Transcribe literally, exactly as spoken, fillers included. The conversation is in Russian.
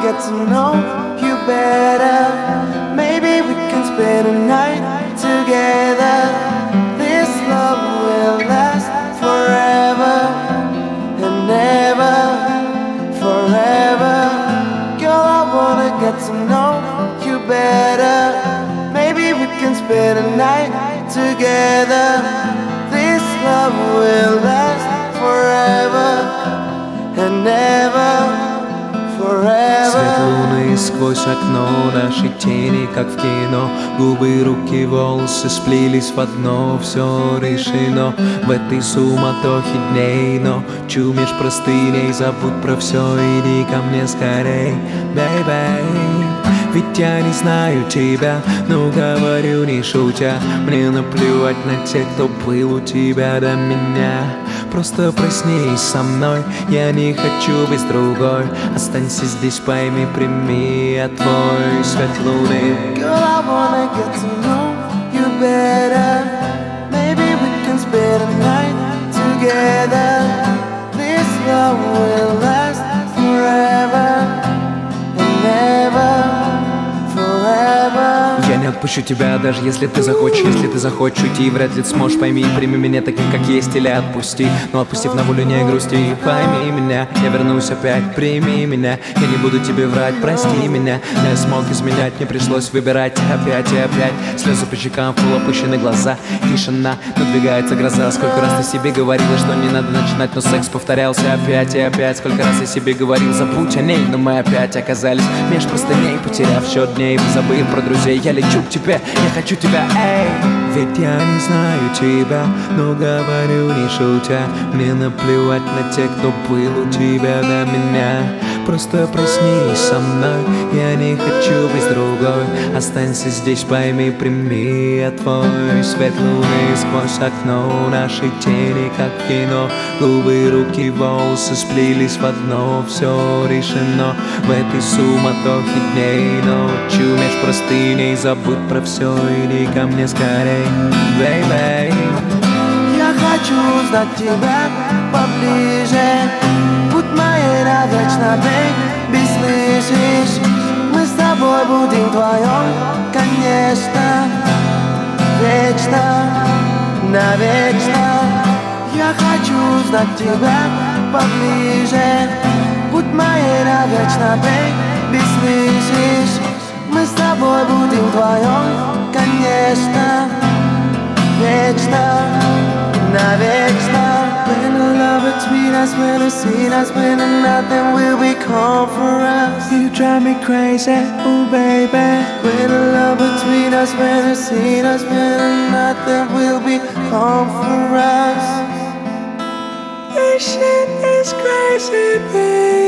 get to know you better. Maybe we can spend a night together. This love will last forever and ever, forever. Girl, I wanna get to know you better. Maybe we can spend a night together. This love will last forever and ever, forever. Свет луны сквозь окно, наши тени, как в кино. Губы, руки, волосы сплелись в одно. Все решено в этой суматохе дней. Но чумишь простыней, забудь про все, иди ко мне скорей, baby. Ведь я не знаю тебя, но говорю не шутя. Мне наплевать на тех, кто был у тебя до меня. Просто проснись со мной, я не хочу быть другой. Останься здесь, пойми, прими, я твой свет луны. Girl, I wanna get to know you better. Maybe we can spend a night together. This love will last forever and ever. Я не отпущу тебя, даже если ты захочешь. Если ты захочешь уйти, вряд ли ты сможешь. Пойми, прими меня таким, как есть, или отпусти. Но отпустив на волю, не грусти. Пойми меня, я вернусь опять, прими меня. Я не буду тебе врать, прости меня. Я смог изменять, мне пришлось выбирать опять и опять. Слезы по щекам, полуопущены глаза. Тишина, надвигается гроза. Сколько раз ты себе говорила, что не надо начинать, но секс повторялся опять и опять. Сколько раз я себе говорил, забудь о ней, но мы опять оказались меж простыней, потеряв счет дней, забыв про друзей. Я лечу к тебе, я хочу тебя, эй. Ведь я не знаю тебя, но говорю не шутя. Мне наплевать на тех, кто был у тебя до меня. Просто проснись со мной, я не хочу быть другой. Останься здесь, пойми, прими, я твой свет луны сквозь окно. Наши тени, как в кино. Губы, руки, волосы сплелись в одно. Все решено в этой суматохе дней. Ночью меж простыней, забудь про все, иди ко мне скорей, baby. Я хочу узнать тебя поближе. Будь моей навечно, baby, слышишь? Мы с тобой будем вдвоем, конечно, вечно, навечно. Я хочу узнать тебя поближе. Будь моей навечно, baby, слышишь? Мы с тобой будем вдвоем, конечно, вечно, навечно. When the love between us, when the seen us, when the nothing will become for us. You drive me crazy, oh baby. When the love between us, when the seen us, when the nothing will become for us. This shit is crazy, baby.